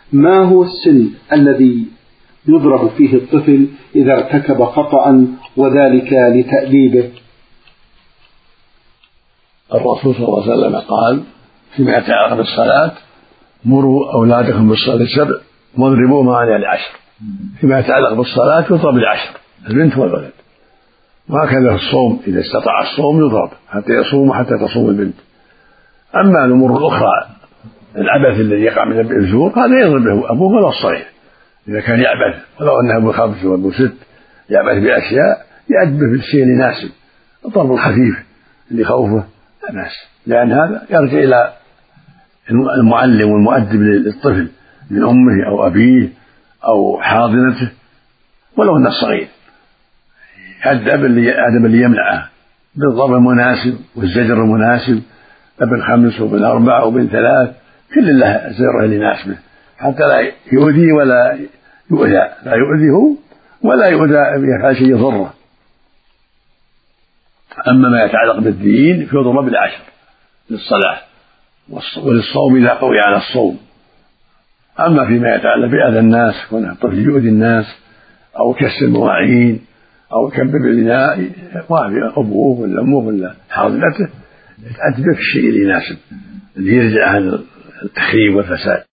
ما هو السن الذي يضرب فيه الطفل إذا ارتكب خطأ وذلك لتأديبه؟ الرسول صلى الله عليه وسلم قال فيما يتعلق بالصلاة: مروا أولادكم بالصلاة 7 واضربوهم عليها 10. فيما يتعلق بالصلاة يضرب 10 البنت والولد. وهكذا في الصوم، إذا استطاع الصوم يضرب حتى يصوم حتى تصوم البنت. أما الأمور الأخرى العبث الذي يقع من الزور هذا يضرب به أبوه ولا الصغير. إذا كان يعبث ولو أنه أبو 5 وأبو 6 يعبث بأشياء يأدبه بالشيء يناسب، الضرب الخفيف اللي خوفه لا بأس، لأن هذا يرجع إلى المعلم والمؤدب للطفل من أمه أو أبيه أو حاضنته ولو أنه صغير، يأدب اللي يمنعه بالضرب المناسب والزجر المناسب، ابن 5 وابن 4 وابن 3 كل له زجره لناسبه حتى لا يؤذي ولا يؤذى، لا يؤذيه ولا يؤذى يفعل شيء يضره. أما ما يتعلق بالدين فيضرب 10 للصلاة وللصوم إذا قوي على الصوم. أما فيما يتعلق بأذى الناس كون الطفل يؤذي الناس أو كسر المواعين أو كبر الإناء أبوه ولا أمه ولا حاضنته يتأدب في الشيء اللي يناسب اللي يرجع عن التخريب والفساد.